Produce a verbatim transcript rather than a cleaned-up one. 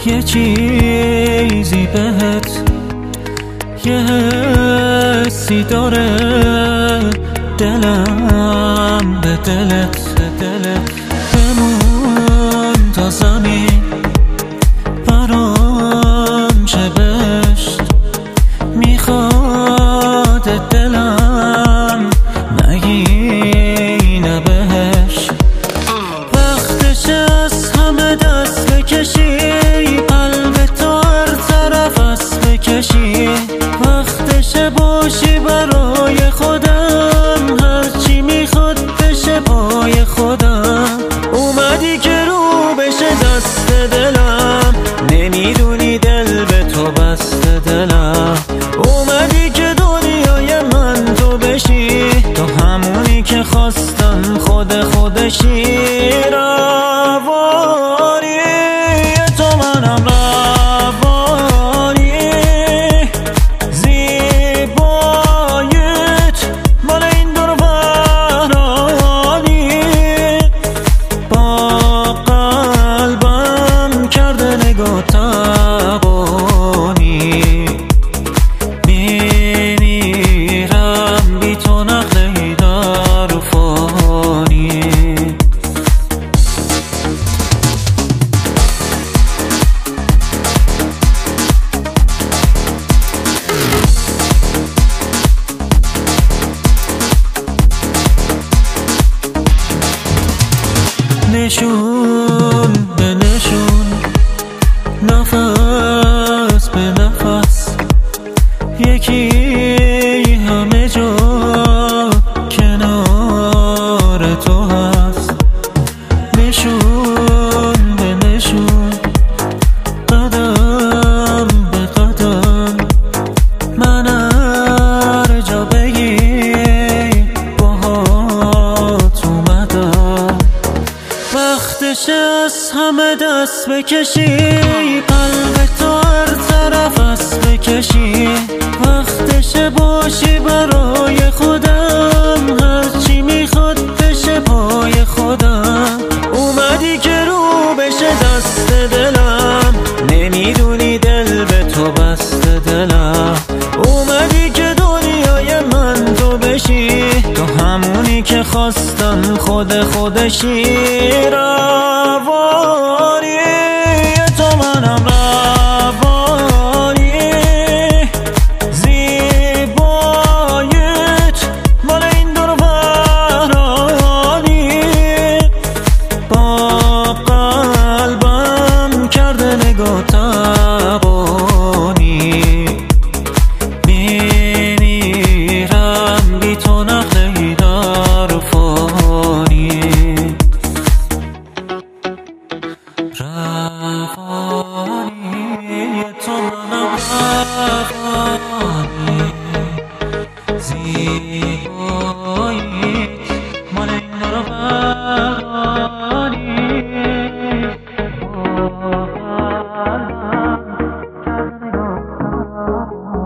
یه چیزی بهت، یه حسی داره دلم به دلت، دلت بمون تا زمین برام چه بشت، میخواد دلم نگینه بهش. وقتش از همه دست بکشی، قلب تو هر طرف از بکشی. وقتش باشی برای خودم، هرچی میخواد بشه پای خودم. اومدی که رو بشه دست دلم، نمیدونی دل به تو بسته دلم. اومدی که دنیای من تو بشی، تو همونی که خواستم خود خودشی. روانی تو منم، روانی زیباییت مال این دور ورانی. با قلبم کرده نگاه تبانی، میمیرم بی تو نقلی در فانی. نشون به نشون، نفس به نفس، یکی همه جا کنار تو هست. نشون به نشون، قدم به قدم، من هر جا بگی باهات اومدم. وقتش از همه دست بکشی، قلب تو هر طرف از بکشی. وقتش باشی برای خودم، هرچی میخواد بشه پای خودم. اومدی که رو بشه دست دلم، نمیدونی دل به تو بسته دلم. اومدی که دنیای من تو بشی، تو همونی که خواستم خود خودشی. روانی تو منم، روانی زیباییت مال این دور ورانی. با قلبم کرده نگاه تبانی، میمیرم بی تو نقلی در فانی. روانی تو منم، روانی زیباییت مال این دور ورانی.